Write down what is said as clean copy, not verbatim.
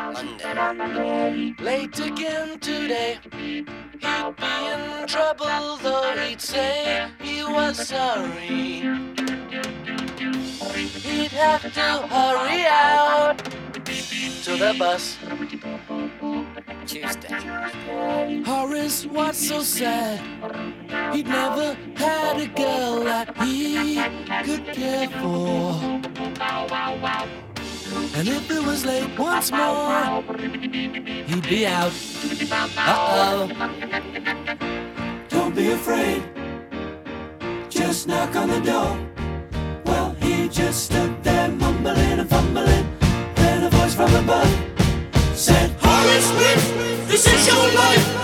Monday. Late again today. He'd be in trouble, though he'd say he was sorry. He'd have to hurry out to the bus. Tuesday. Horace was so sad. He'd never had a girl that he could care for. And if it was late once more, he'd be out. Uh-oh. Don't be afraid, just knock on the door. Well, he just stood there mumbling and fumbling. Then a voice from above said, Horace Smith, this is your life.